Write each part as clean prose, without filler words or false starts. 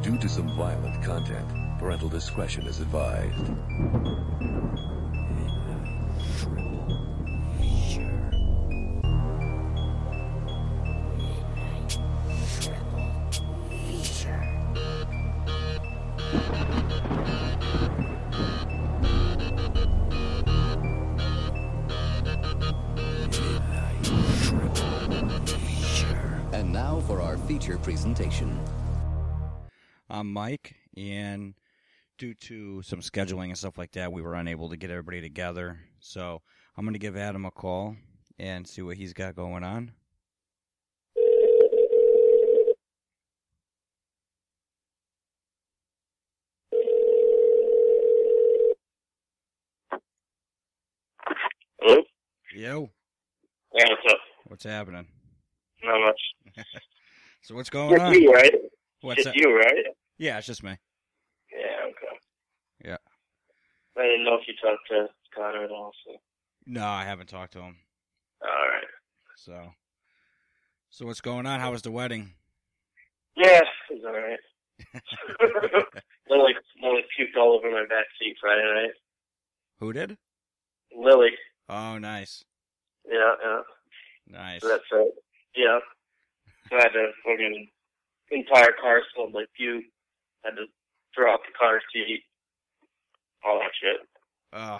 Due to some violent content, parental discretion is advised. And now for our feature presentation. I'm Mike, and due to some scheduling and stuff like that, we were unable to get everybody together. So I'm going to give Adam a call and see what he's got going on. Hello? Yo, Yeah, what's up? what's happening? Not much. So what's going on? Just you, right? What's Just that? you, right? Yeah, it's just me. Yeah, okay. Yeah. I didn't know if you talked to Connor at all, so. No, I haven't talked to him. Alright. So what's going on? How was the wedding? Yeah, it was alright. Lily puked all over my back seat Friday night. Who did? Lily. Oh, nice. Yeah. Nice. So that's it. Yeah. So I had to fucking entire car smelled like puke. Had to throw out the car seat. All that shit. Oh.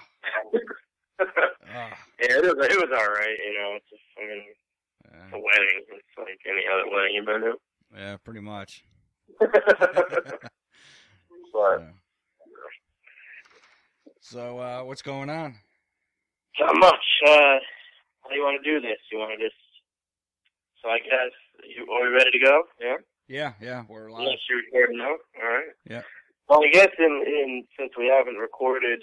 Yeah, it was alright, you know, it's just fucking a wedding. It's like any other wedding you've been to. Yeah, pretty much. But So, what's going on? not much. How do you want to do this? You want to just... So I guess, are we ready to go? Yeah? Yeah, we're live. Unless you're recording now? Alright. Yeah. Well, I guess since we haven't recorded,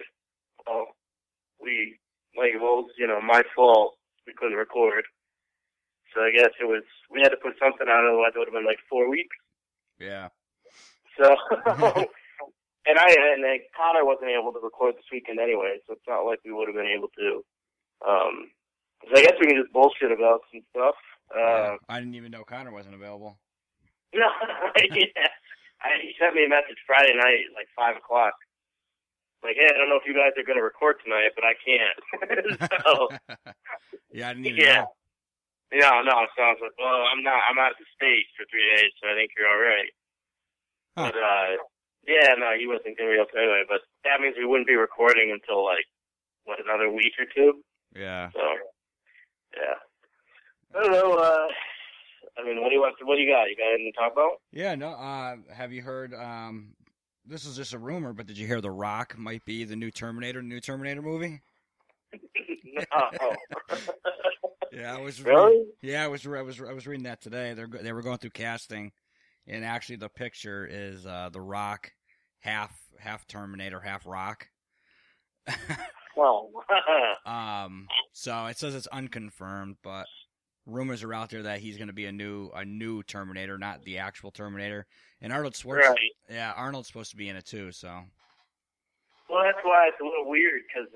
my fault. We couldn't record. So I guess we had to put something out, otherwise it would have been like 4 weeks. Yeah. So, and Connor wasn't able to record this weekend anyway, so it's not like we would have been able to. So I guess we can just bullshit about some stuff. I didn't even know Connor wasn't available. No, yeah. He sent me a message Friday night, like 5 o'clock. Like, hey, I don't know if you guys are going to record tonight, but I can't. So, yeah, I didn't even know. No. So I was like, well, I'm out of the state for 3 days, so I think you're all right. Huh. But, he wasn't going to be able to anyway. But that means we wouldn't be recording until, another week or two? Yeah. So, yeah. I don't know, what do you got? You got anything to talk about? Yeah, no, have you heard, this is just a rumor, but did you hear The Rock might be the new Terminator movie? No. Yeah, I was really? I was reading that today. They were going through casting, and actually the picture is The Rock, half Terminator, half Rock. Well, so it says it's unconfirmed, but rumors are out there that he's going to be a new Terminator, not the actual Terminator. And Arnold Schwarzenegger, right. Yeah, Arnold's supposed to be in it too. So. Well, that's why it's a little weird, because,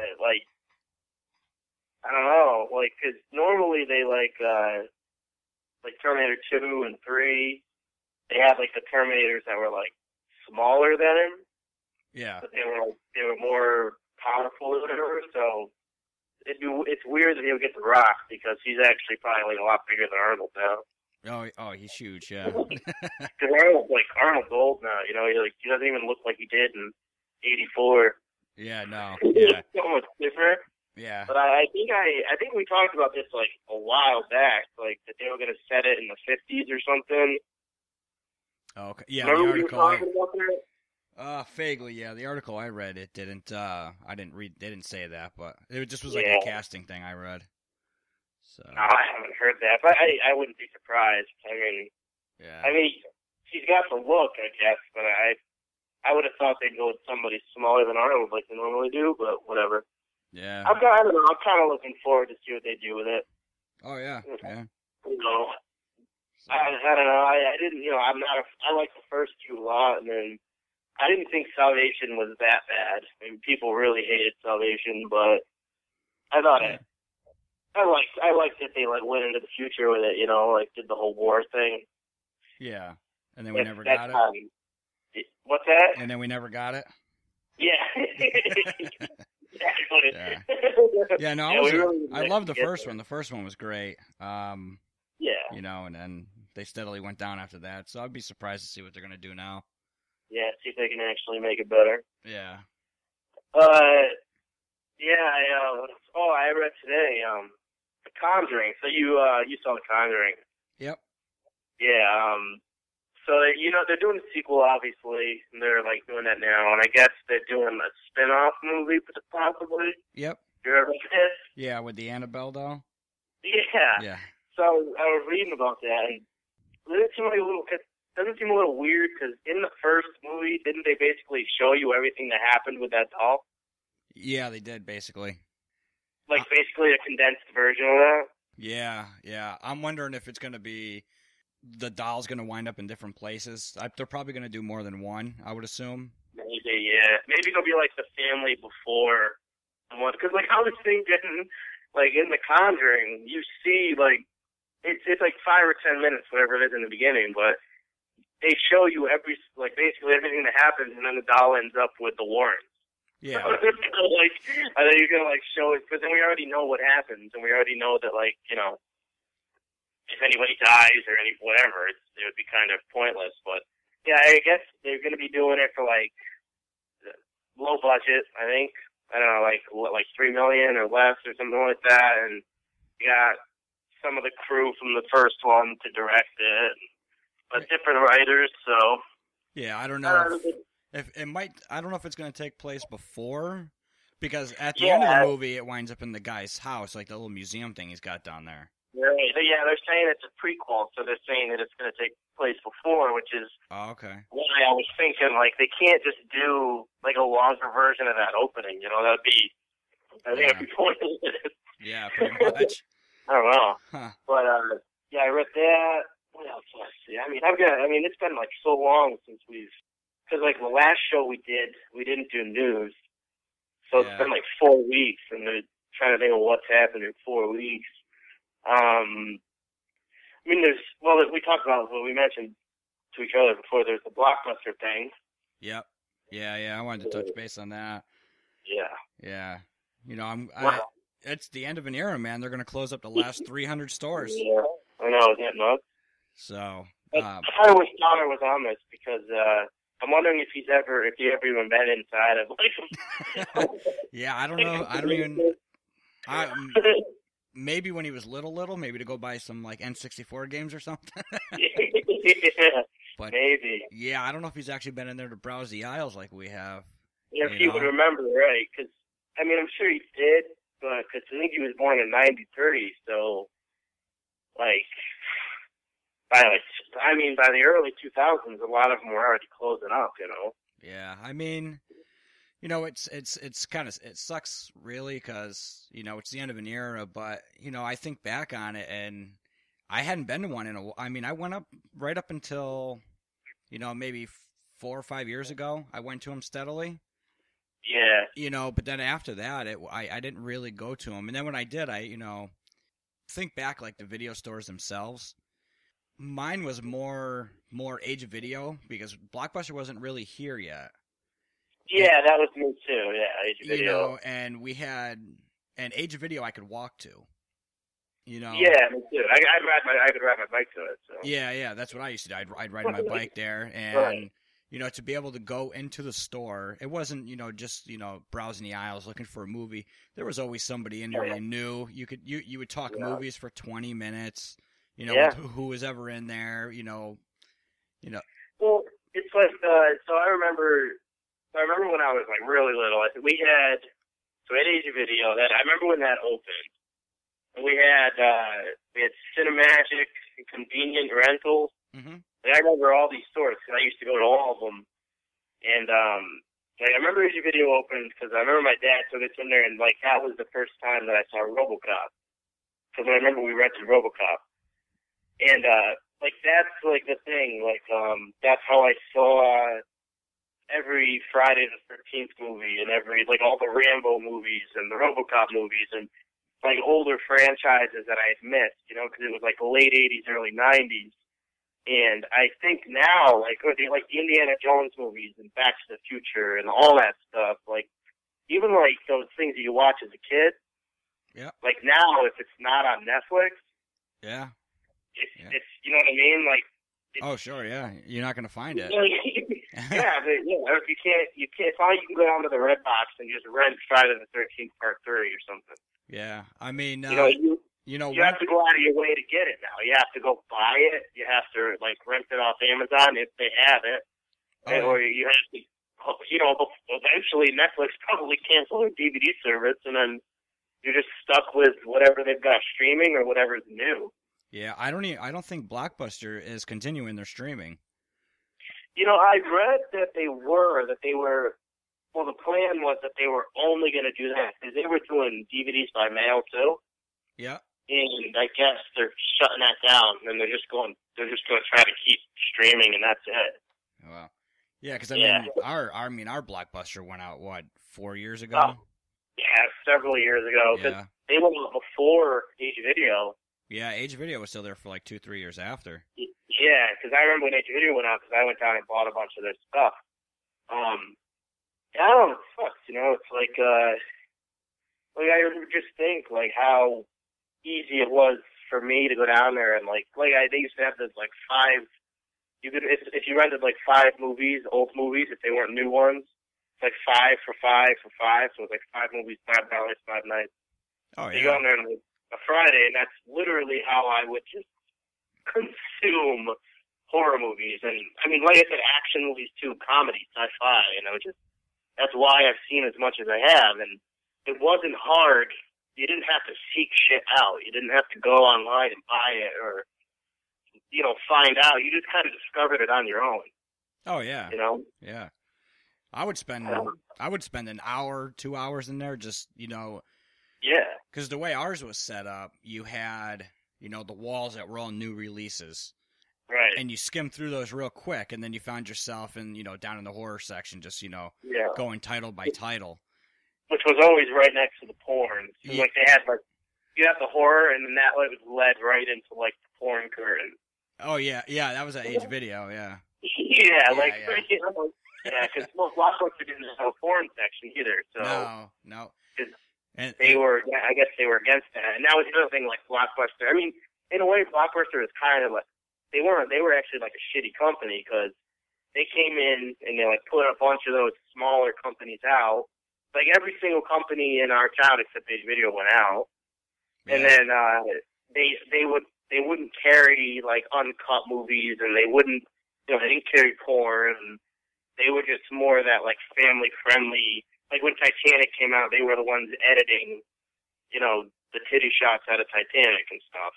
I don't know, because normally they, Terminator 2 and 3, they had, the Terminators that were, smaller than him. Yeah. But they were more powerful or whatever, so it's weird that he would get The Rock, because he's actually probably, a lot bigger than Arnold now. Oh, he's huge, yeah. Because Arnold's old now, he doesn't even look like he did in 84. Yeah, no, He's yeah. so much different. Yeah. But I think we talked about this a while back, that they were gonna set it in the 50s or something. Oh, okay. Yeah, Remember the we were article. talking about that? Vaguely, yeah. The article I read, it didn't. I didn't read. They didn't say that, but it just was a casting thing I read. So. No, I haven't heard that, but I wouldn't be surprised. Yeah. She's got the look, I guess, but I would have thought they'd go with somebody smaller than Arnold like they normally do, but whatever. Yeah. I don't know. I'm kind of looking forward to see what they do with it. Oh yeah. Yeah. I don't know. I didn't. I like the first two a lot, and then I didn't think Salvation was that bad. People really hated Salvation, but I thought I liked that they went into the future with it. Did the whole war thing. Yeah. And then we never got it. What's that? And then we never got it? Yeah. Yeah. Yeah, no, I love the first one. The first one was great. Yeah. You know, and then they steadily went down after that. So I'd be surprised to see what they're going to do now. Yeah, see if they can actually make it better. Yeah. Yeah, I read today, The Conjuring. So you saw The Conjuring. Yep. Yeah, so they're doing a sequel, obviously, and they're like doing that now, and I guess they're doing a spin-off movie, possibly. Yep. You ever read this? Yeah, with the Annabelle doll. Yeah. Yeah. So I was reading about that, and it doesn't seem a little weird, because in the first movie, didn't they basically show you everything that happened with that doll? Yeah, they did, basically. Like, basically a condensed version of that? Yeah, yeah. I'm wondering if it's going to be... the doll's going to wind up in different places. They're probably going to do more than one, I would assume. Maybe, yeah. Maybe it'll be like the family before the one. Because, like, I was thinking, like, in The Conjuring, you see, like, it's like 5 or 10 minutes, whatever it is in the beginning, but they show you basically everything that happens, and then the doll ends up with the Warrens. Yeah. Like, I think you're going to, like, show it, because then we already know what happens, and we already know that, like, you know, if anybody dies or whatever, it would be kind of pointless. But yeah, I guess they're going to be doing it for like low budget. I think I don't know, like $3 million or less or something like that. And you got some of the crew from the first one to direct it, but different writers. So yeah, I don't know if it might. I don't know if it's going to take place before, because at the end of the movie, it winds up in the guy's house, like the little museum thing he's got down there. Right. Yeah, they're saying it's a prequel, so they're saying that it's going to take place before, which is okay. Why I was thinking, like, they can't just do, like, a longer version of that opening, you know? That'd be, I think it'd be pointless. Yeah, pretty much. I don't know. Huh. But, yeah, I read that. What else? Let's see. I mean, it's been, like, so long since because, like, the last show we didn't do news. So it's been, like, 4 weeks, and they're trying to think of what's happened in 4 weeks. I mean, we talked about what we mentioned to each other before. There's the Blockbuster thing. Yep. Yeah. I wanted to touch base on that. Yeah. Yeah. You know, it's the end of an era, man. They're going to close up the last 300 stores. Yeah. I know, isn't it nuts? So. I wish Connor was on this because I'm wondering if he ever even been inside of like. Yeah, I don't know. I don't even. Maybe when he was little, maybe to go buy some like N64 games or something. Yeah, but maybe. Yeah, I don't know if he's actually been in there to browse the aisles like we have. Yeah, if he would remember, right? Because I mean, I'm sure he did, but because I think he was born in '93, so like by the early 2000s, a lot of them were already closing up, you know. Yeah, I mean. You know, it's kind of, it sucks really because, you know, it's the end of an era, but, you know, I think back on it and I hadn't been to one I went up right up until, you know, maybe 4 or 5 years ago. I went to them steadily. Yeah. You know, but then after that, I didn't really go to them. And then when I did, you know, think back like the video stores themselves. Mine was more Age of Video because Blockbuster wasn't really here yet. Yeah, that was me too. Yeah, Age of Video. You know, and we had an Age of Video I could walk to. You know. Yeah, me too. I could ride my bike to it. So. Yeah, that's what I used to do. I'd ride my bike there, and right. You know, to be able to go into the store, it wasn't just browsing the aisles looking for a movie. There was always somebody in there you knew. You would talk movies for 20 minutes. You know, with who was ever in there. You know. Well, it's like so. I remember when I was like really little. We had Age of Video. I remember when that opened. We had Cinemagic and Convenient Rentals. Mm-hmm. I remember all these stores because I used to go to all of them. And I remember Age of Video opened because I remember my dad took us in there, and like that was the first time that I saw RoboCop. Because I remember we rented RoboCop, and like that's like the thing. Like that's how I saw every Friday the 13th movie and all the Rambo movies and the RoboCop movies and like older franchises that I had missed, because it was like the late 80s, early 90s. And I think now, like the Indiana Jones movies and Back to the Future and all that stuff, like even like those things that you watch as a kid. Yeah. Like now, if it's not on Netflix, Yeah. it's you know what I mean? Like. Oh, sure, yeah. You're not going to find it. Yeah, but if you can't, it's all you can go down to the Redbox and just rent Friday the 13th Part 3 or something. Yeah, I mean, you have to go out of your way to get it now. You have to go buy it. You have to like rent it off Amazon if they have it, or you have to, eventually Netflix probably cancel their DVD service, and then you're just stuck with whatever they've got streaming or whatever's new. Yeah, I don't think Blockbuster is continuing their streaming. I read that they were. Well, the plan was that they were only going to do that because they were doing DVDs by mail too. Yeah. And I guess they're shutting that down, and they're just going to try to keep streaming, and that's it. Well, yeah, because our Blockbuster went out 4 years ago. Yeah, several years ago. Yeah. They went out before Age Video. Yeah, Age Video was still there for like 2-3 years after. Yeah, because I remember when Age Video went out because I went down and bought a bunch of their stuff. I don't know, it sucks, it's like I just think like how easy it was for me to go down there and they used to have this like 5. If you rented like 5 movies, old movies, if they weren't new ones, it's like 5 for 5 for 5, so it's like 5 movies, $5, 5 nights. Oh yeah. You go in there on a Friday, and that's literally how I would just consume horror movies. And I mean, like I said, action movies too, comedy, sci-fi. That's why I've seen as much as I have. And it wasn't hard. You didn't have to seek shit out. You didn't have to go online and buy it or find out. You just kind of discovered it on your own. Oh yeah. Yeah. I would spend an hour, 2 hours in there just Yeah. Because the way ours was set up, you had, the walls that were all new releases. Right. And you skimmed through those real quick, and then you found yourself in, down in the horror section, just, going title by title. Which was always right next to the porn. So, like, they had, you have the horror, and then that was led right into, like, the porn curtain. Oh, yeah. Yeah, that was at Age Video, yeah. Yeah, because most Blockbuster didn't have a porn section either, so. No. And I guess they were against that. And that was the other thing, like Blockbuster. I mean, in a way, Blockbuster is kind of like, they were actually like a shitty company because they came in and they like put a bunch of those smaller companies out. Like every single company in our town except Age Video went out. Yeah. And then, they wouldn't carry like uncut movies and they wouldn't, they didn't carry porn. And they were just more of that like family friendly. Like when Titanic came out, they were the ones editing, the titty shots out of Titanic and stuff.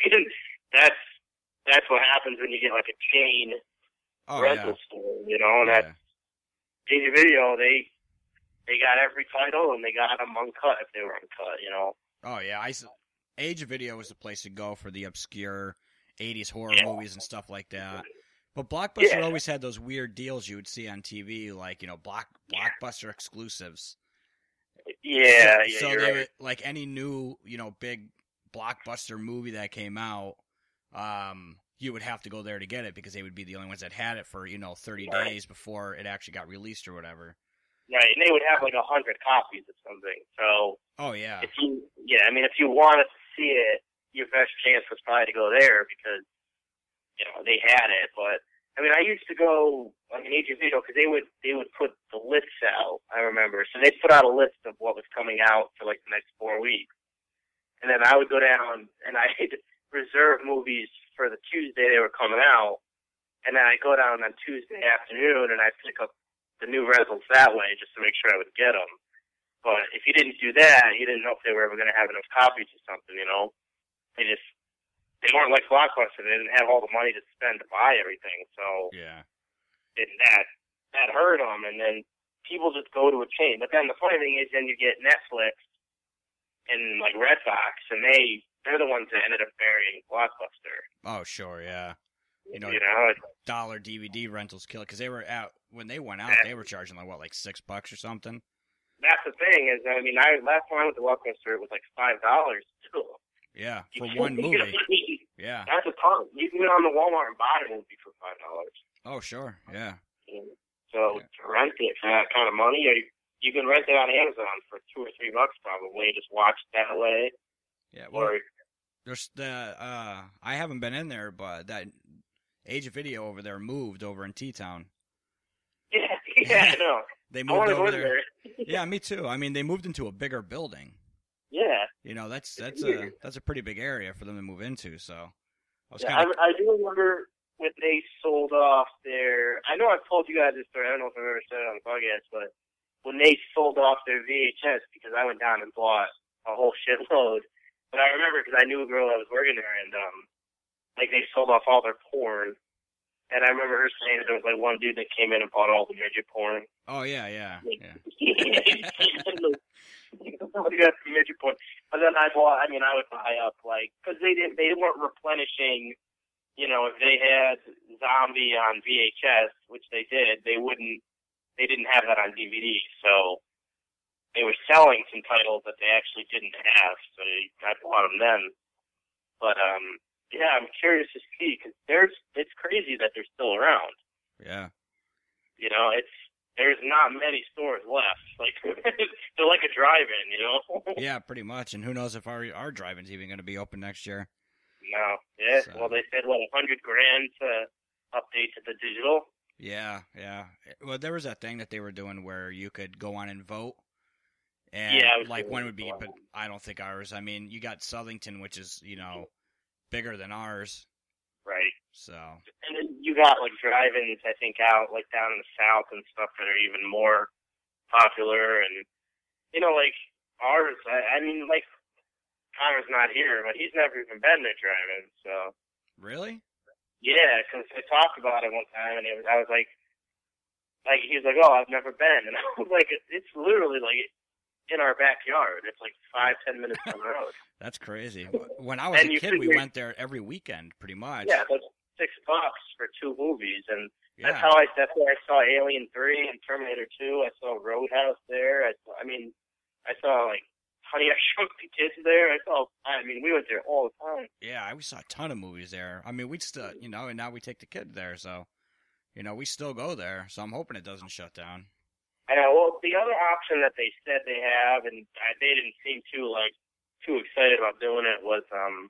That's what happens when you get like a chain rental store, and that's Age Video. They got every title and they got them uncut if they were uncut, Oh yeah, Age Video was the place to go for the obscure 80s horror movies and stuff like that. But Blockbuster always had those weird deals you would see on TV, like, Blockbuster exclusives. Yeah, so you're they right. were, like any new, big Blockbuster movie that came out, you would have to go there to get it because they would be the only ones that had it for, 30 days before it actually got released or whatever. Right, and they would have like 100 copies of something. So, oh yeah, if you wanted to see it, your best chance was probably to go there because they had it. But I mean, I used to go like an Age Video because they would put the lists out. I remember, so they put out a list of what was coming out for like the next 4 weeks, and then I would go down and I'd reserve movies for the Tuesday they were coming out, and then I'd go down on Tuesday afternoon and I'd pick up the new rentals that way just to make sure I would get them. But if you didn't do that, you didn't know if they were ever going to have enough copies or something. They weren't like Blockbuster. They didn't have all the money to spend to buy everything. So yeah, that hurt them. And then people just go to a chain. But then the funny thing is, then you get Netflix and like Redbox, and they're the ones that ended up burying Blockbuster. Oh sure, yeah. Dollar DVD rentals kill it because they were out when they went out. They were charging like $6 or something. That's the thing is, I mean, last time I went to Blockbuster, it was like $5 too. Yeah, for one movie. Yeah. That's a ton. You can go on the Walmart and buy a movie for $5. Oh, sure. Yeah. So to rent it for that kind of money, or you can rent it on Amazon for $2 or $3 probably. Just watch it that way. Yeah. Well, Or there's I haven't been in there, but that Age of Video over there moved over in T-Town. yeah, I know. They I moved want to over go there. there. Yeah, me too. I mean, they moved into a bigger building. Yeah. You know, that's a pretty big area for them to move into. So I was Yeah, kind of I do remember when they sold off their. I know I've told you guys this story. I don't know if I've ever said it on the podcast, but when they sold off their VHS, because I went down and bought a whole shitload. But I remember because I knew a girl that was working there, and like they sold off all their porn. And I remember her saying that there was like one dude that came in and bought all the midget porn. Oh yeah. Somebody got some midget porn. But then I would buy up because they weren't replenishing. You know, if they had Zombie on VHS, which they did, they didn't have that on DVD. So they were selling some titles that they actually didn't have. So I bought them then. But yeah, I'm curious to see because it's crazy that they're still around. Yeah. You know, there's not many stores left. Like they're like a drive-in, you know. Yeah, pretty much. And who knows if our drive-in's even going to be open next year? No. Yeah. So. Well, they said $100,000 to update to the digital. Yeah. Well, there was that thing that they were doing where you could go on and vote. And like when would be, but I don't think ours. I mean, you got Southington, which is bigger than ours. Right. So. And then you got like drive-ins, I think, out like down in the South and stuff that are even more popular. And like ours. I mean, like Connor's not here, but he's never even been to drive-in. So. Really? Yeah, because I talked about it one time, and I was like he was like, "Oh, I've never been," and I was like, "It's literally like in our backyard. It's like 5-10 minutes down the road." That's crazy. When I was a kid, we went there every weekend, pretty much. Yeah, that's $6 for 2 movies, and yeah. that's where I saw Alien 3 and Terminator 2. I saw Roadhouse there. I saw like Honey, I Shrunk the Kids there. We went there all the time. Yeah, we saw a ton of movies there. I mean, we'd still, and now we take the kids there, so, we still go there. So I'm hoping it doesn't shut down. I know. Well, the other option that they said they have, and they didn't seem too excited about doing it, was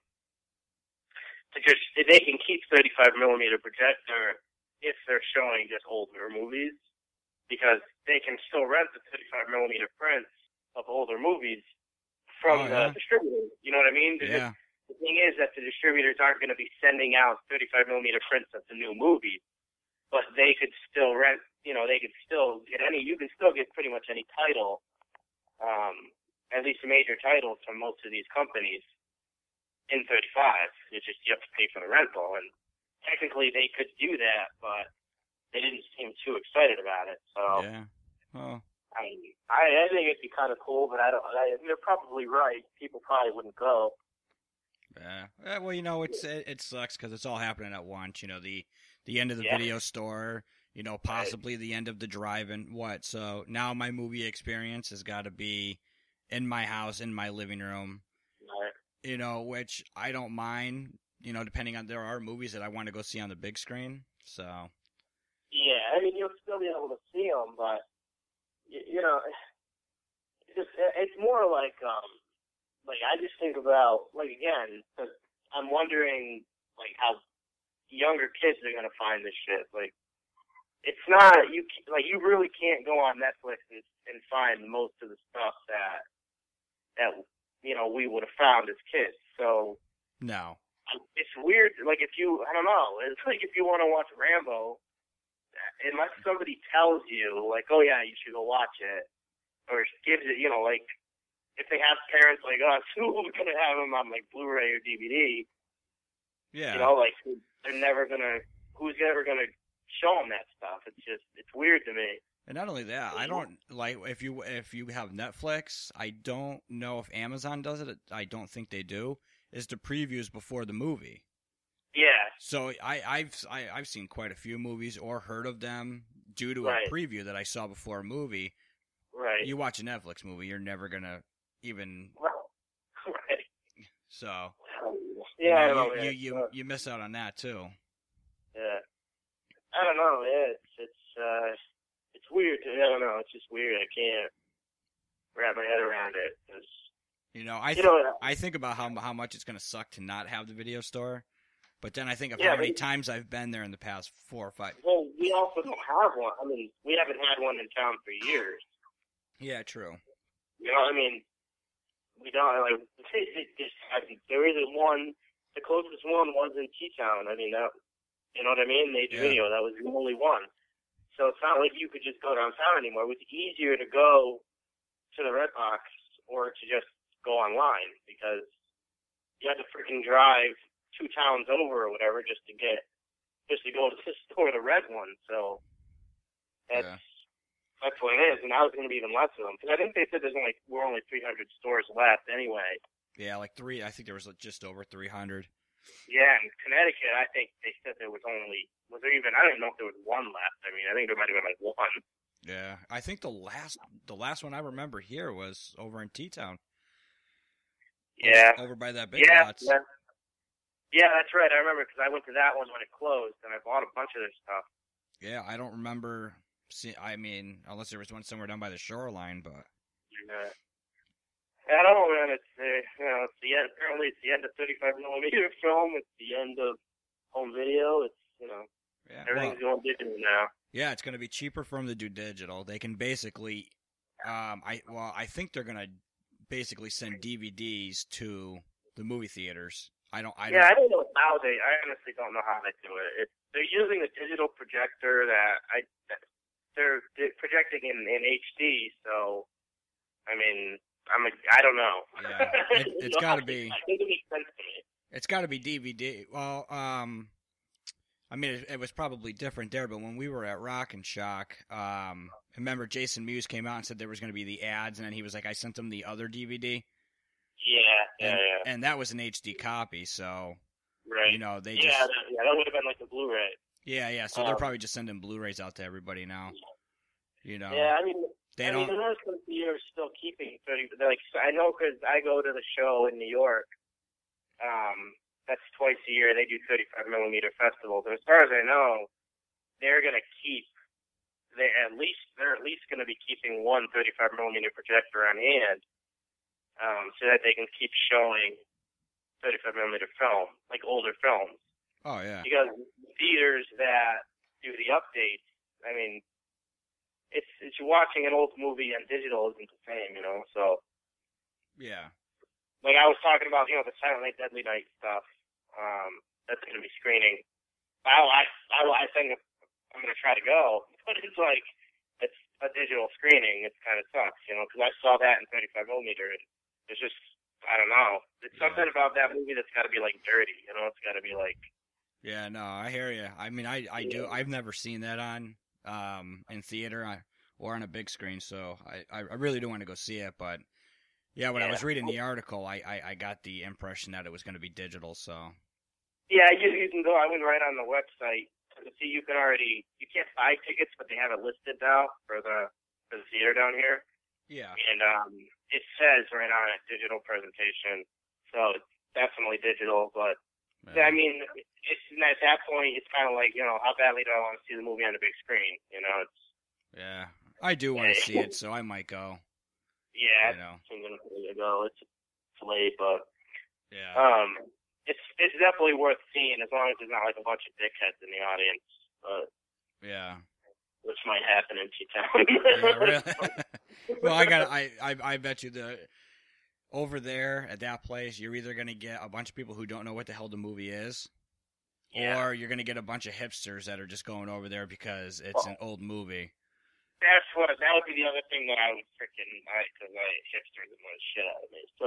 they can keep 35 millimeter projector if they're showing just older movies, because they can still rent the 35 millimeter prints of older movies from the distributors. You know what I mean? Yeah. The thing is that the distributors aren't going to be sending out 35 millimeter prints of the new movie, but they could still rent. They could still get you can still get pretty much any title, at least major titles from most of these companies in 35. It's just you have to pay for the rental, and technically they could do that, but they didn't seem too excited about it. So yeah. Oh. I think it'd be kind of cool, but they're probably right. People probably wouldn't go. Yeah. Well, it sucks because it's all happening at once. The end of the video store. Possibly the end of the drive-in. So now my movie experience has got to be in my house, in my living room. Right. Which I don't mind. Depending on, there are movies that I want to go see on the big screen. So. Yeah, you'll still be able to see them, but. It's more like I just think about, again, because I'm wondering, how younger kids are going to find this shit. It's not, you really can't go on Netflix and find most of the stuff that we would have found as kids. So. No. It's weird, if you, I don't know, it's like if you want to watch Rambo, unless somebody tells you, oh yeah, you should go watch it, or gives it, if they have parents like us who are going to have them on, Blu-ray or DVD, yeah, they're never going to, who's ever going to show them that stuff? It's weird to me. And not only that, I don't, if you have Netflix, I don't know if Amazon does it, I don't think they do, is the previews before the movie. Yeah. So I've seen quite a few movies or heard of them due to a preview that I saw before a movie. Right. You watch a Netflix movie, you're never gonna even. Right. So. Yeah, I don't know, man. You miss out on that too. Yeah. I don't know. Yeah, it's weird. I don't know. It's just weird. I can't wrap my head around it. I think about how much it's gonna suck to not have the video store, but then I think of Yeah, how many but- times I've been there in the past 4 or 5. Well, we also don't have one. I mean, we haven't had one in town for years. Yeah, true. You know, I mean, we don't, like, there isn't one. The closest one was in T-Town. I mean, that, you know what I mean? Major Yeah. Video, that was the only one. So it's not like you could just go downtown anymore. It was easier to go to the Redbox or to just go online because you had to freaking drive 2 towns over or whatever just to go to the store, the red one. So that's what it is. And now it's going to be even less of them because I think they said we're only 300 stores left anyway. Yeah, like 3. I think there was just over 300. Yeah, in Connecticut, I think they said there was there even, I don't even know if there was one left. I mean, I think there might have been like one. Yeah, I think the last one I remember here was over in T-Town. Yeah. Over by that big Yeah, lots. yeah, that's right. I remember because I went to that one when it closed and I bought a bunch of their stuff. Yeah, I don't remember unless there was one somewhere down by the shoreline, but. Yeah. I don't know, man. It's it's the end. Apparently, it's the end of 35 millimeter film. It's the end of home video. It's everything's going digital now. Yeah, it's going to be cheaper for them to do digital. They can basically, I think they're going to basically send DVDs to the movie theaters. I don't know how I honestly don't know how they do it. They're using a digital projector they're projecting in HD. So, I mean. I don't know. Yeah, it's got to be. I think it makes sense to me. It's got to be DVD. Well, I mean, it was probably different there, but when we were at Rock and Shock, I remember Jason Mewes came out and said there was going to be the ads, and then he was like, I sent them the other DVD. Yeah. And that was an HD copy, so. Right. They just. Yeah, that would have been like the Blu-ray. Yeah, so they're probably just sending Blu-rays out to everybody now. Yeah, I mean, there are some theaters still keeping 30. I know because I go to the show in New York. That's twice a year. They do 35 millimeter festivals, and as far as I know, they're going to keep. They're at least going to be keeping one 35 millimeter projector on hand, so that they can keep showing 35 millimeter film, like older films. Oh yeah. Because theaters that do the updates, I mean. It's watching an old movie on digital isn't the same, so. Yeah. Like I was talking about, the Silent Night, Deadly Night stuff, that's going to be screening. I think I'm going to try to go, but it's like, it's a digital screening. It kind of sucks, because I saw that in 35 millimeter. It's just, I don't know. It's something about that movie that's got to be like dirty, it's got to be like. Yeah, no, I hear you. I mean, I do. I've never seen that on. In theater or on a big screen, so I really do want to go see it, but when I was reading the article, I got the impression that it was going to be digital, so. Yeah, you can go, I went right on the website, see you can't buy tickets, but they have it listed now for the theater down here. Yeah. And it says right on it, digital presentation, so it's definitely digital, but I mean, it's at that point, it's kind of like, how badly do I want to see the movie on the big screen? Yeah, I do want to see it, so I might go. Yeah, I'm gonna go. It's late, but it's definitely worth seeing as long as there's not like a bunch of dickheads in the audience. But which might happen in T-Town. Yeah, really? Well, I bet you over there at that place, you're either going to get a bunch of people who don't know what the hell the movie is, or you're going to get a bunch of hipsters that are just going over there because it's an old movie. That would be the other thing that I would because hipsters annoy the shit out of me. So.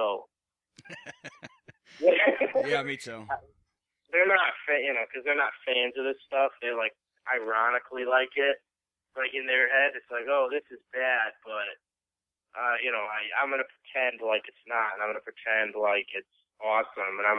Yeah, me too. They're not, because they're not fans of this stuff. They like ironically like it. Like in their head, it's like, oh, this is bad, but. I'm going to pretend like it's not, and I'm going to pretend like it's awesome, and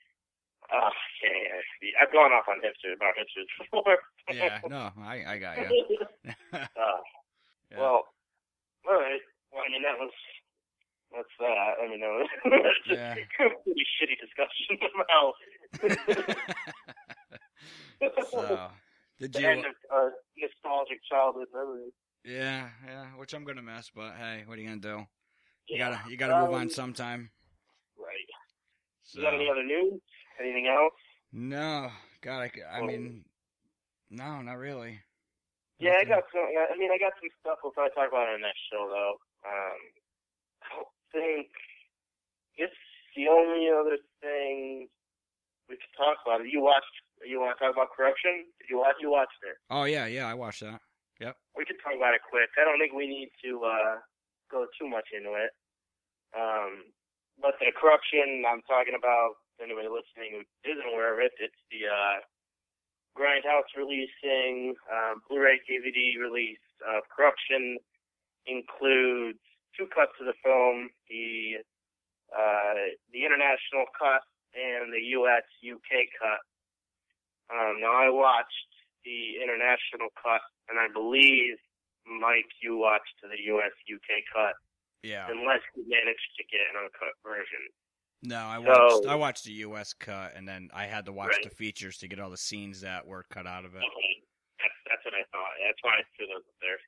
I've gone off on hipsters about hipsters before. Yeah, no, I got you. Well, all right. Well, I mean, that was What's that? I mean, no, Yeah. pretty shitty discussion about. So, did you? And nostalgic childhood memories. Yeah, which I'm gonna miss, but hey, what are you gonna do? Yeah. You gotta move on sometime. Right. So, You got any other news? Anything else? no, God, I mean, no, not really. Yeah, I Nothing. got some. I got some stuff we'll probably talk about on the next show, though. I don't think. I guess the only other thing we could talk about. You want to talk about corruption? Did you watch? You watched it. Oh yeah, I watched that. Yep. We could talk about it quick. I don't think we need to go too much into it. But the corruption I'm talking about, anybody listening who isn't aware of it, it's the Grindhouse releasing Blu-ray DVD release of Corruption. Includes 2 cuts of the film, the international cut and the US UK cut. Now I watched the international cut, and I believe, Mike, you watched the US UK cut, Yeah. unless you managed to get an uncut version. No, So- I watched the US cut, and then I had to watch Right. the features to get all the scenes that were cut out of it. Okay, that's what I thought. That's why I threw those up there.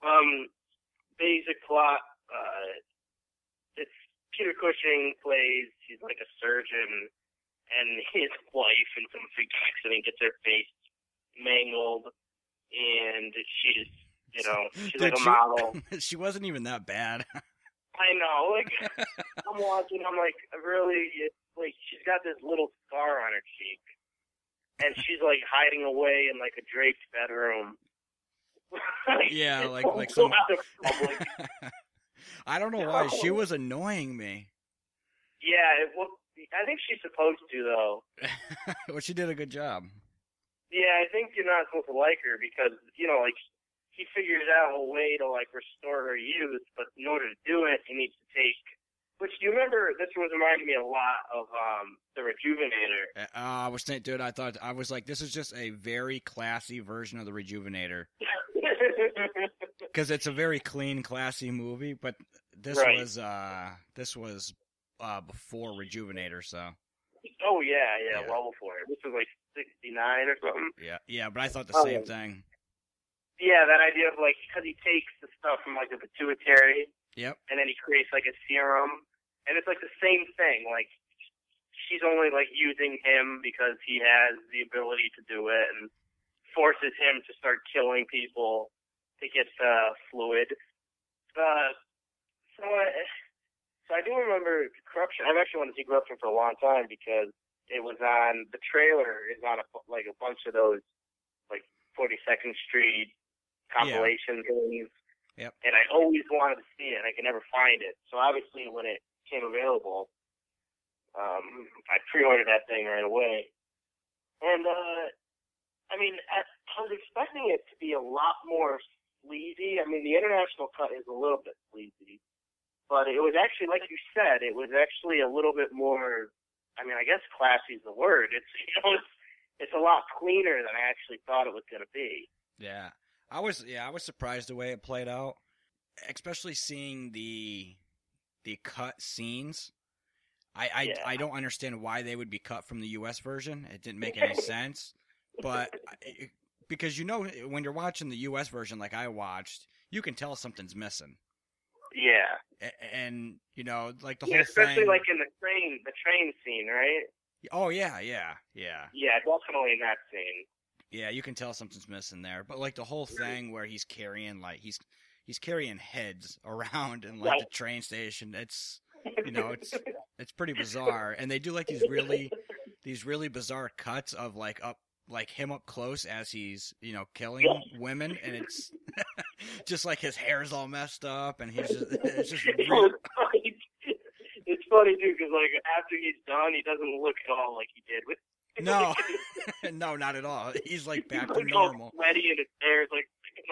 Basic plot. It's Peter Cushing plays. He's like a surgeon, and his wife in some freak accident gets her face mangled, and she's like a model. She wasn't even that bad. I know, like I'm watching. I'm like, really? Like she's got this little scar on her cheek, and she's like hiding away in like a draped bedroom. Yeah, like Don't some. go out in public. I don't know why she was annoying me. Yeah, I think she's supposed to though. Well, she did a good job. Yeah, I think you're not supposed to like her because like he figures out a way to like restore her youth, but in order to do it, he needs to take. Which you remember, this was reminding me a lot of the Rejuvenator. I was thinking, dude, I was like, this is just a very classy version of the Rejuvenator. Because it's a very clean, classy movie, but this Right. was before Rejuvenator, so. Oh yeah, Yeah. well before it. This was like '69 or something. Yeah, but I thought the Oh, same yeah. thing. Yeah, that idea of like because he takes the stuff from like the pituitary, Yep. and then he creates like a serum, and it's like the same thing. Like she's only like using him because he has the ability to do it, and forces him to start killing people to get the fluid. So I do remember Corruption. I've actually wanted to see Corruption for a long time because it was on the trailer is on a bunch of those like 42nd Street compilation things. Yep. And I always wanted to see it, and I could never find it. So obviously, when it came available, I pre-ordered that thing right away. And I was expecting it to be a lot more sleazy. I mean, the international cut is a little bit sleazy, but it was actually, like you said, it was actually a little bit more. I mean, I guess classy is the word. It's a lot cleaner than I actually thought it was going to be. Yeah. I was surprised the way it played out, especially seeing the cut scenes. I don't understand why they would be cut from the US version. It didn't make any sense. But because when you're watching the US version like I watched, you can tell something's missing. Yeah. And like the whole especially thing, like in the train scene, right? Oh yeah. Yeah, definitely in that scene. Yeah, you can tell something's missing there. But like the whole thing where he's carrying he's carrying heads around in like the train station. It's it's pretty bizarre. And they do like these really bizarre cuts of like him up close as he's killing women, and it's just like his hair's all messed up, and it's just really... It's funny too because like after he's done, he doesn't look at all like he did with. No, no, not at all. He's like back to looks all normal. sweaty and his hair is like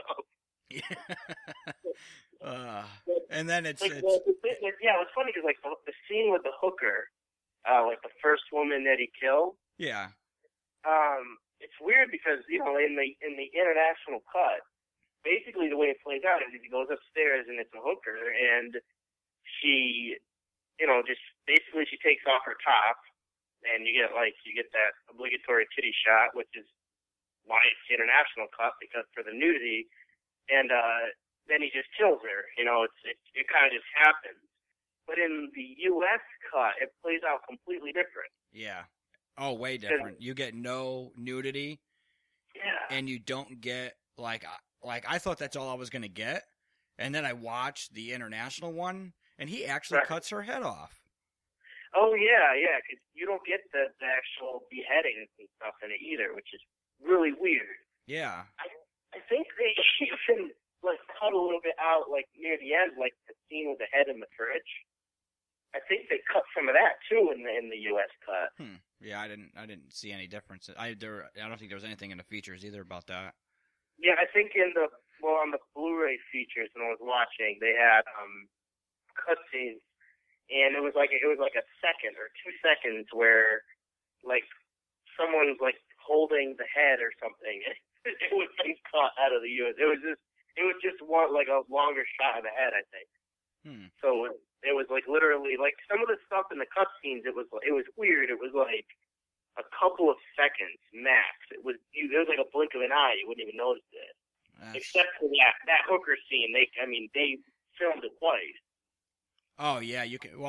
and then it's it was funny because like the scene with the hooker, like the first woman that he killed. Yeah. It's weird because in the international cut, basically the way it plays out is he goes upstairs and it's a hooker, and she, just basically she takes off her top, and you get that obligatory titty shot, which is why it's the international cut, because for the nudity, and then he just kills her. It kind of just happens. But in the U.S. cut, it plays out completely different. Yeah. Oh, way different. You get no nudity. Yeah. And you don't get, like I thought that's all I was going to get. And then I watched the international one, and he actually cuts her head off. Oh, yeah, because you don't get the actual beheadings and stuff in it either, which is really weird. Yeah. I think they even, cut a little bit out, near the end, the scene with the head in the fridge. I think they cut some of that, too, in the U.S. cut. Yeah, I didn't see any difference. I don't think there was anything in the features either about that. Yeah, I think on the Blu-ray features when I was watching, they had cutscenes, and it was like a second or 2 seconds where someone's holding the head or something. It was being cut out of the U.S. It was just one a longer shot of the head, I think. So it was literally some of the stuff in the cutscenes. It was weird. It was a couple of seconds max. It was like a blink of an eye. You wouldn't even notice it. Except for that hooker scene. They filmed it twice. Oh yeah, you can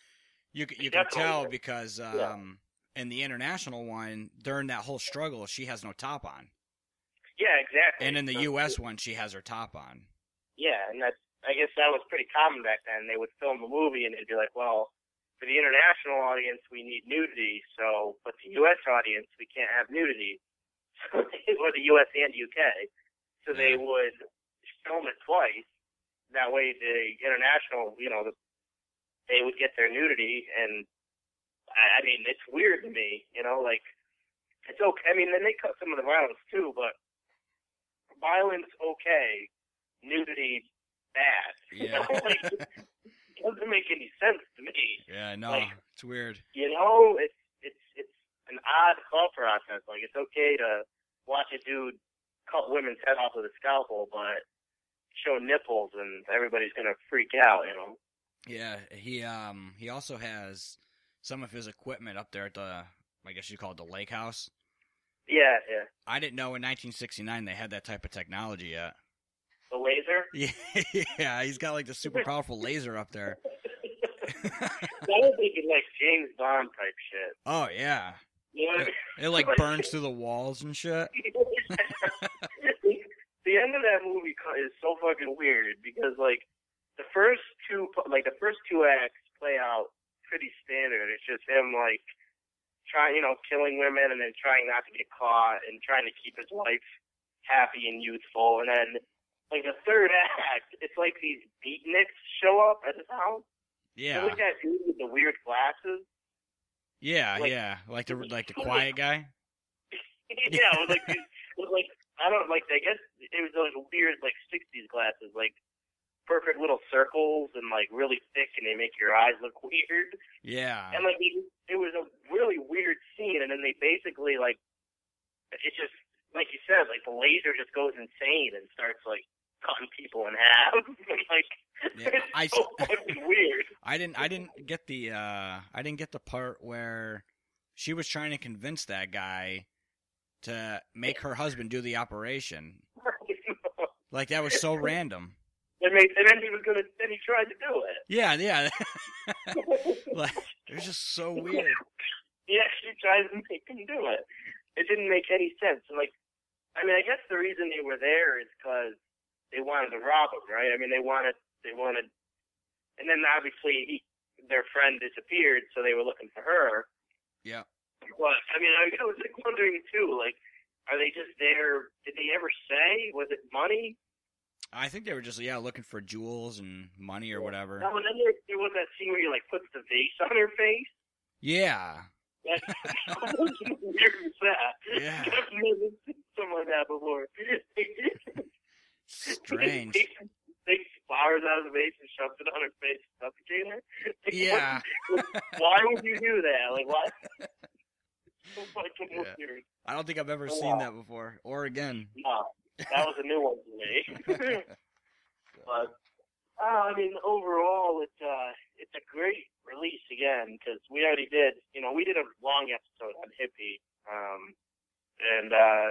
tell because in the international one, during that whole struggle, she has no top on. Yeah, exactly. And in the U.S. one, she has her top on. Yeah, and I guess that was pretty common back then. They would film a movie and they'd be like, well, for the international audience, we need nudity, but the U.S. audience, we can't have nudity. Or the U.S. and UK. So they would film it twice. That way the international, they would get their nudity, and I mean, it's weird to me, it's okay. I mean, then they cut some of the violence too, but violence okay, nudity bad. Yeah. It doesn't make any sense to me. Yeah, no, it's weird. It's an odd thought process. It's okay to watch a dude cut women's head off with a scalpel, but show nipples and everybody's gonna freak out, Yeah, he also has some of his equipment up there at the, I guess you call it the lake house. Yeah. I didn't know in 1969 they had that type of technology yet. The laser? Yeah, he's got the super powerful laser up there. That was James Bond type shit. Oh yeah. Yeah. It burns through the walls and shit. The end of that movie is so fucking weird because the first two acts play out pretty standard. It's just him trying, killing women and then trying not to get caught and trying to keep his life happy and youthful. And then the third act, it's these beatniks show up at his house. Yeah. That dude with the weird glasses. Yeah, yeah, the quiet guy. Yeah, it was I don't I guess it was those weird 60s glasses, perfect little circles and really thick, and they make your eyes look weird. Yeah. And it was a really weird scene, and then they basically it's just like you said, the laser just goes insane and starts cutting people in half. It's so fucking weird. I didn't get the part where she was trying to convince that guy to make her husband do the operation. That was so random. And then he tried to do it. Yeah. It was just so weird. He actually tried to make him do it. It didn't make any sense. And I guess the reason they were there is because they wanted to rob him, right? I mean, they wanted, and then obviously their friend disappeared, so they were looking for her. Yeah. But I was wondering too, are they just there? Did they ever say? Was it money? I think they were just looking for jewels and money or whatever. No, and then there was that scene where he puts the vase on her face. Yeah. How weird was that? Yeah. I've never seen something like that before. Strange. Takes flowers out of the vase and shoves it on her face to suffocate her. Yeah. Why would you do that? Why? So fucking weird. I don't think I've ever seen that before, or again. No, that was a new one to me. But overall, it's a great release again because we already did. We did a long episode on Hippie, and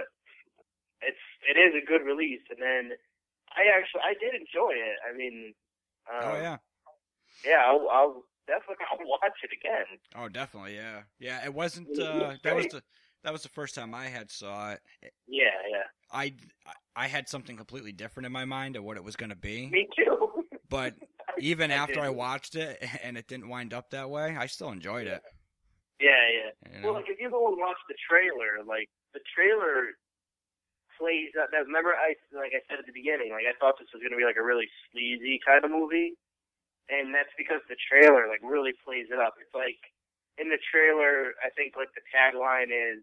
it is a good release. And then I did enjoy it. I mean, Oh yeah. yeah, I'll definitely watch it again. Oh, definitely. Yeah. Yeah. It wasn't. It's That was the first time I had saw it. Yeah. I had something completely different in my mind of what it was going to be. Me too. But even after did. I watched it and it didn't wind up that way, I still enjoyed it. Yeah. You know? Well, if you go and watch the trailer, the trailer plays that. Remember, like I said at the beginning, I thought this was going to be a really sleazy kind of movie, and that's because the trailer really plays it up. It's in the trailer, I think the tagline is,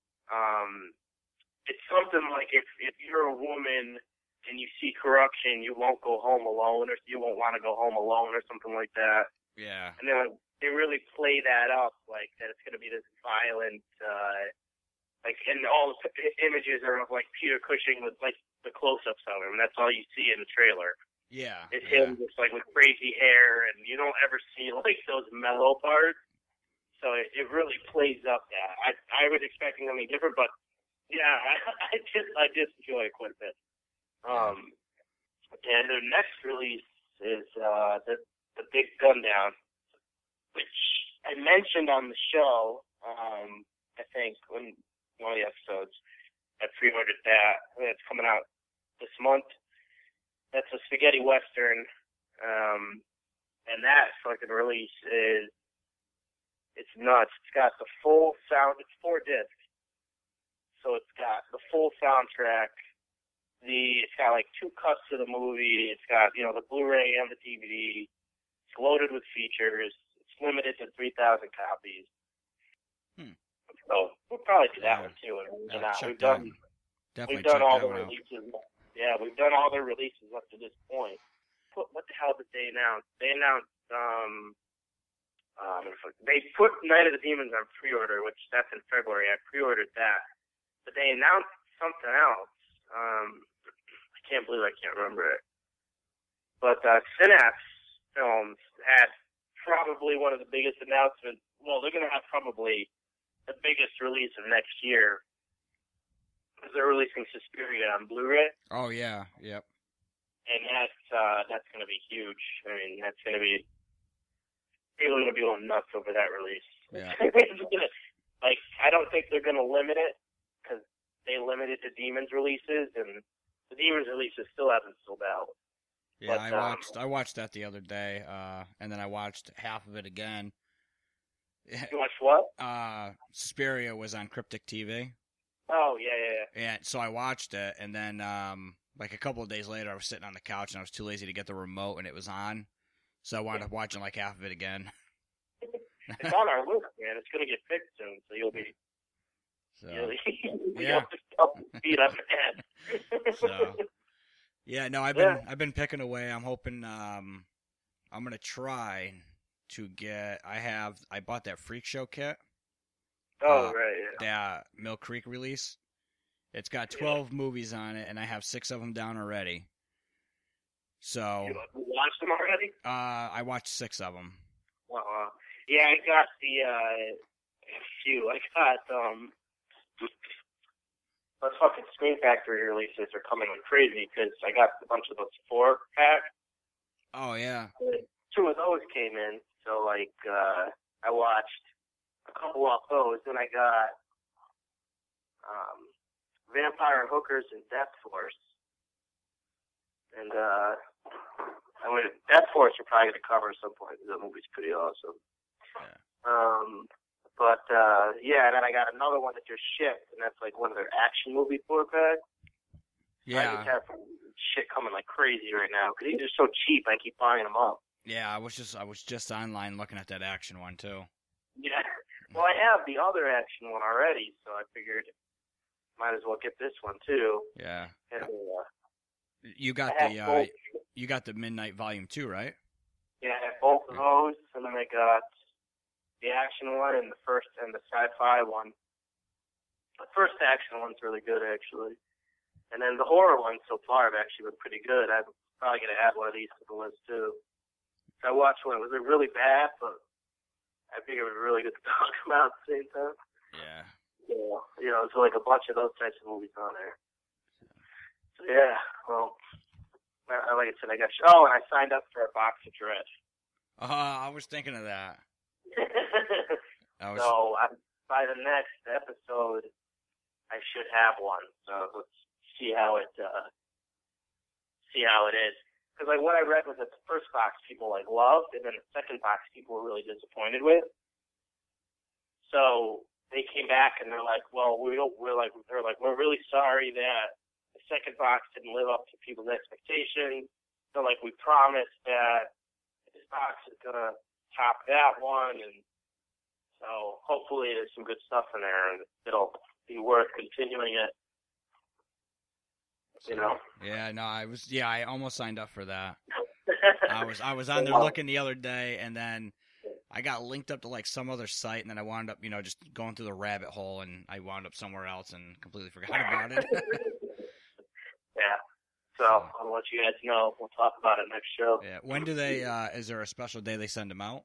it's something like if you're a woman and you see corruption, you won't go home alone, or you won't want to go home alone, or something like that. Yeah. And then they really play that up, that it's going to be this violent, and all the images are of Peter Cushing with the close-ups of him. That's all you see in the trailer. Yeah. It's him just with crazy hair, and you don't ever see those mellow parts. So it really plays up that. I was expecting something different, but yeah, I just enjoy it quite a bit. And their next release is the Big Gun Down, which I mentioned on the show. I think when one of the episodes, I pre-ordered that. It's coming out this month. That's a spaghetti western, and that fucking release it's nuts. It's got the full sound. It's 4 discs, so it's got the full soundtrack. It's got 2 cuts of the movie. It's got the Blu-ray and the DVD. It's loaded with features. It's limited to 3,000 copies. So we'll probably do that one too. We've done all the releases. Yeah, we've done all the releases up to this point. What the hell did they announce? They announced they put Night of the Demons on pre-order, which that's in February. I pre-ordered that, but they announced something else. I can't believe I can't remember it. But Synapse Films had probably one of the biggest announcements. Well, they're going to have probably the biggest release of next year, because they're releasing Suspiria on Blu-ray. Oh yeah. Yep. And that's going to be huge. I mean, that's going to be people are going to be going nuts over that release. Yeah. I don't think they're going to limit it, because they limited the Demons releases, and the Demons releases still haven't sold out. Yeah, but, I watched that the other day, and then I watched half of it again. You watched what? Suspiria was on Cryptic TV. Oh, yeah. And so I watched it, and then a couple of days later, I was sitting on the couch, and I was too lazy to get the remote, and it was on. So I wound up watching half of it again. It's on our list, man. It's going to get fixed soon, so you'll be... So, yeah. Beat up ahead. So, yeah, no, I've been picking away. I'm hoping I'm going to try to get... I bought that Freak Show kit. Oh, right, yeah. That Mill Creek release. It's got 12 movies on it, and I have 6 of them down already. So... You watched them already? I watched 6 of them. Yeah, I got the few. I got the fucking Screen Factory releases are coming like crazy, because I got a bunch of those 4-pack. Oh yeah. 2 of those came in, so I watched a couple off those. Then I got Vampire Hookers and Death Force, and Death Force you're probably gonna cover at some point, because that movie's pretty awesome. Yeah. And then I got another one that just shipped, and that's one of their action movie 4-pack. Yeah. I just have shit coming like crazy right now, because these are so cheap, I keep buying them up. Yeah, I was just online looking at that action one too. Yeah. Well, I have the other action one already, so I figured might as well get this one too. Yeah. And, you got the Midnight Volume 2, right? Yeah, I have both of those, and then I got the action one and the first and the sci-fi one. The first action one's really good, actually. And then the horror ones so far have actually been pretty good. I'm probably going to add one of these to the list, too. So I watched one. Was it really bad? But I think it was really good to talk about at the same time. Yeah. Yeah, it's like a bunch of those types of movies on there. So yeah, well, like I said, and I signed up for a box of Dread. I was thinking of that. So by the next episode, I should have one. So let's see how it is. Because like what I read was that the first box people like loved, and then the second box people were really disappointed with. So they came back and they're like, well, we're really sorry that the second box didn't live up to people's expectations. So like we promised that this box is gonna top that one, and so hopefully there's some good stuff in there and it'll be worth continuing it. Yeah, no, I almost signed up for that. I was on there looking the other day, and then I got linked up to like some other site, and then I wound up, just going through the rabbit hole, and I wound up somewhere else and completely forgot about it. Yeah. So I'll let you guys know. We'll talk about it next show. Yeah. When do they? Is there a special day they send them out?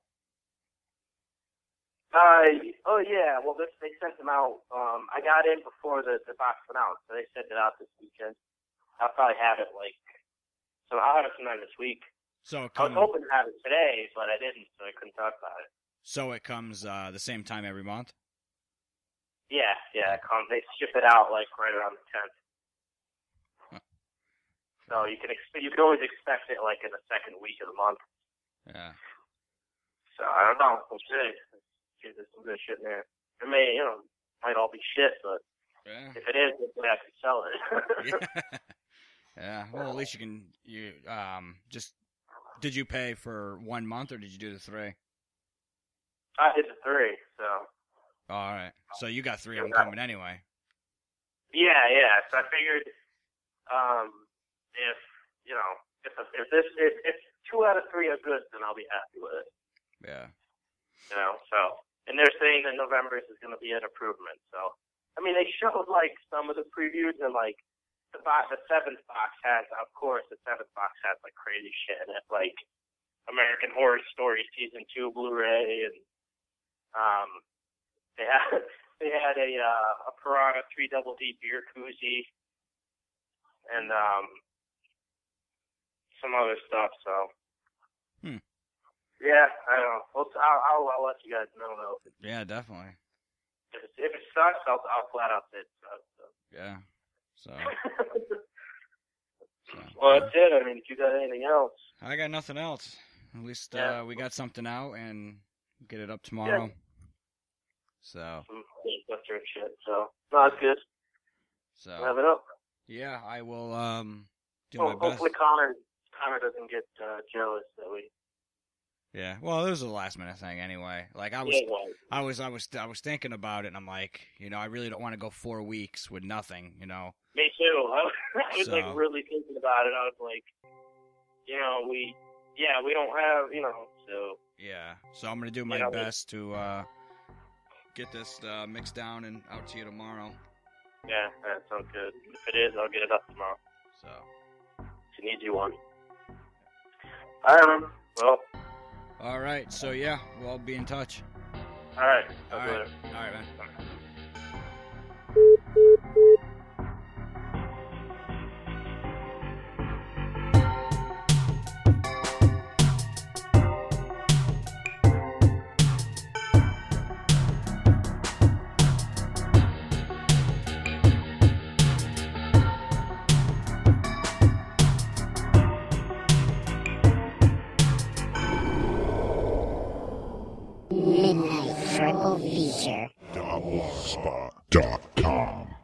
Oh yeah. Well, they sent them out. I got in before the box went out, so they sent it out this weekend. I'll probably have it so I'll have it sometime this week. So I was hoping to have it today, but I didn't, so I couldn't talk about it. So it comes the same time every month? Yeah, it comes. They ship it out right around the 10th. Huh. So you can always expect it in the second week of the month. Yeah. So I don't know. We'll see. There's some good shit in there. It may, might all be shit, but if it is, hopefully I can sell it. Yeah. Well, at least you just. Did you pay for 1 month or did you do the 3? I did the 3, so. All right. So you got 3 of them coming anyway. Yeah. So I figured, if 2 out of 3 are good, then I'll be happy with it. Yeah. And they're saying that November is going to be an improvement. So, I mean, they showed some of the previews, and the 7th box has, of course, the 7th box has crazy shit in it, American Horror Story Season 2 Blu-ray, and they had a Piranha 3 Double D beer koozie, and some other stuff. So, yeah, I don't know. I'll let you guys know though. Yeah, definitely. If it sucks, I'll flat out say it sucks. So. Yeah. So. Well, that's it. I mean, if you got anything else? I got nothing else. At least we got something out and get it up tomorrow. Yeah. So. Some shit. So, no, that's good. So. Have it up. Yeah, I will do my best. Hopefully Connor doesn't get jealous that we. Yeah, well, it was a last minute thing anyway. I was thinking about it, and I'm like, I really don't want to go 4 weeks with nothing, Me too. I was really thinking about it. I was like, we don't have, so. Yeah, so I'm gonna do my best to get this mixed down and out to you tomorrow. Yeah, that sounds good. If it is, I'll get it up tomorrow. So. It's an easy one. All right, man. Well. All right, so yeah, we'll be in touch. All right. All right, man. Midnight Triple Feature. .blogspot.com